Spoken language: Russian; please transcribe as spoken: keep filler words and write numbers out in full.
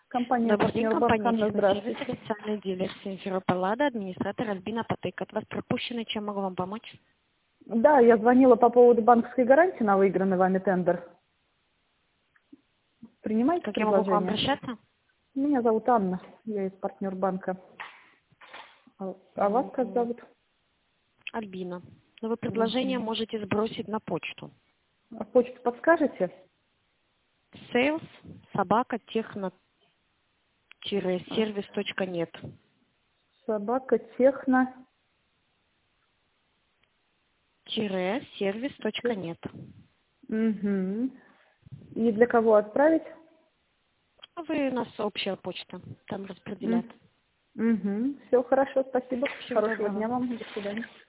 Компания Добрый день, «Партнер Банк». компания Анна, «Техносервис», здравствуйте. официальный дилер Симферополлада, администратор Альбина Патык. От вас пропущено, чем могу вам помочь? Да, я звонила по поводу банковской гарантии на выигранный вами тендер. Принимаете Как я могу к вам предложение? обращаться? Меня зовут Анна, я из «Партнер Банка». А а вас как Мгм. зовут? Альбина. Но вы предложение Мгм. можете сбросить на почту. А почту подскажете? Sales собака техно сервис точка нет. Собака техно. сервис точка нет. Угу. И для кого отправить? Вы у нас общая почта, там распределят. Угу. Все хорошо, спасибо. Всего Хорошего доброго. дня вам. До свидания.